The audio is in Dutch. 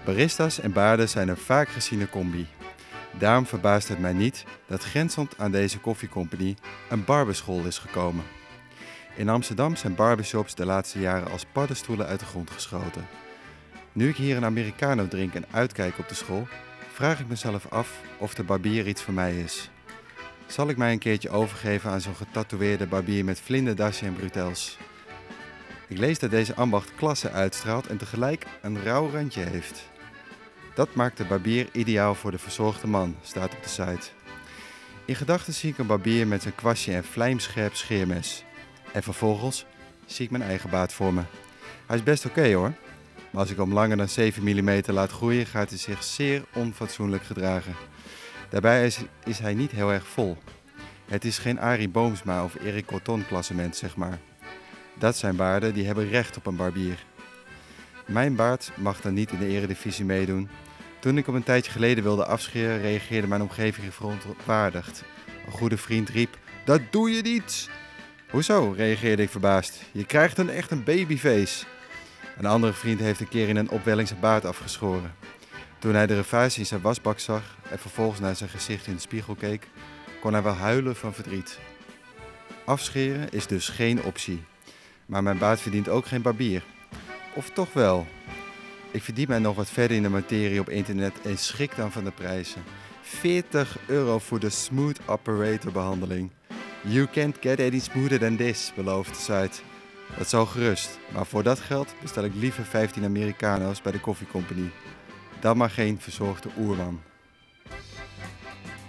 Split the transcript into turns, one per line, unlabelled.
Baristas en baarden zijn een vaak geziene combi. Daarom verbaast het mij niet dat grenzend aan deze koffiecompany een barberschool is gekomen. In Amsterdam zijn barbershops de laatste jaren als paddenstoelen uit de grond geschoten. Nu ik hier een Americano drink en uitkijk op de school, vraag ik mezelf af of de barbier iets voor mij is. Zal ik mij een keertje overgeven aan zo'n getatoeëerde barbier met vlinderdasje en bretels? Ik lees dat deze ambacht klasse uitstraalt en tegelijk een rauw randje heeft. Dat maakt de barbier ideaal voor de verzorgde man, staat op de site. In gedachten zie ik een barbier met zijn kwastje en vlijmscherp scheermes. En vervolgens zie ik mijn eigen baard voor me. Hij is best oké hoor, maar als ik hem langer dan 7 mm laat groeien, gaat hij zich zeer onfatsoenlijk gedragen. Daarbij is hij niet heel erg vol. Het is geen Arie Boomsma of Erik Corton klassement, zeg maar. Dat zijn baarden die hebben recht op een barbier. Mijn baard mag dan niet in de eredivisie meedoen. Toen ik hem een tijdje geleden wilde afscheren, reageerde mijn omgeving verontwaardigd. Een goede vriend riep, dat doe je niet! Hoezo, reageerde ik verbaasd. Je krijgt dan echt een babyface. Een andere vriend heeft een keer in een opwelling zijn baard afgeschoren. Toen hij de ravage in zijn wasbak zag en vervolgens naar zijn gezicht in de spiegel keek, kon hij wel huilen van verdriet. Afscheren is dus geen optie. Maar mijn baard verdient ook geen barbier. Of toch wel? Ik verdiep mij nog wat verder in de materie op internet en schrik dan van de prijzen. €40 voor de Smooth Operator behandeling. You can't get any smoother than this, belooft de site. Dat zal gerust, maar voor dat geld bestel ik liever 15 Americano's bij de koffiecompany. Dan maar geen verzorgde oerman.